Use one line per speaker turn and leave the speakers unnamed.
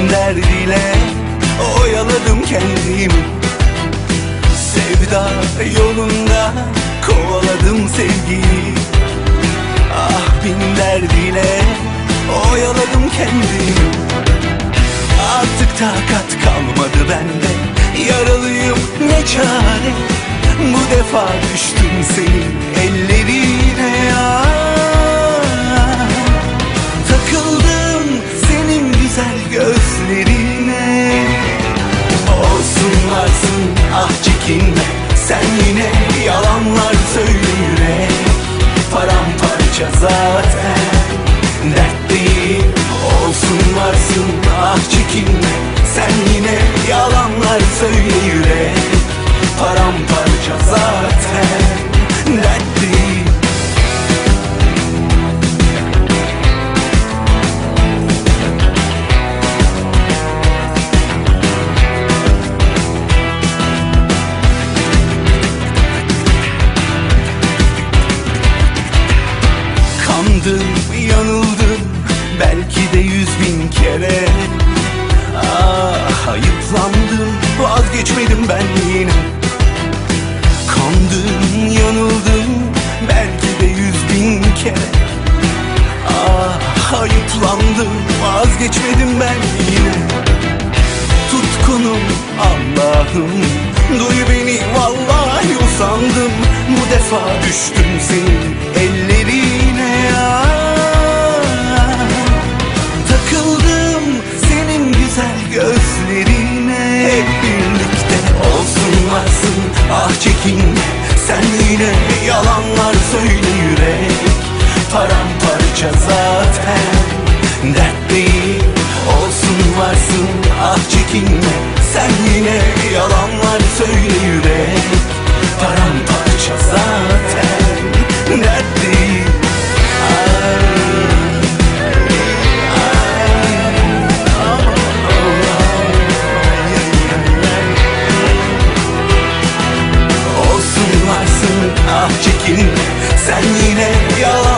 bin derdiyle oyaladım kendimi. Sevda yolunda kovaladım sevgiyi. Ah bin derdiyle oyaladım kendimi. Artık takat kalmadı bende, yaralıyım ne çare. Bu defa düştüm senin ellerine ya. Takıldım senin güzel gözlerine. Olsun varsın ah çekinme, sen yine yalanlar söyle yürek. Paramparça zaten dert değil. Olsun varsın ah çekinme, sen yine yalanlar söyle yürek. Paramparça zaten dert değil. Kandım, yanıldım belki de 100.000 kere. Ah ayıplandım, vazgeçmedim ben yine. Kandım, yanıldım belki de 100.000 kere. Ah ayıplandım, vazgeçmedim ben yine. Tutkunum Allah'ım, duy beni vallahi usandım. Bu defa düştüm senin ellerine ya. Takıldım senin güzel gözlerine. Hep birlikte olsun varsın ah çekinme, sen yine yalanlar söyle yürek. Paramparça zaten dert değil. Olsun varsın ah çekinme, sen yine yalanlar söyle yürek. Paramparça zaten dert değil. Olsun varsın ah çekinme, sen yine yalan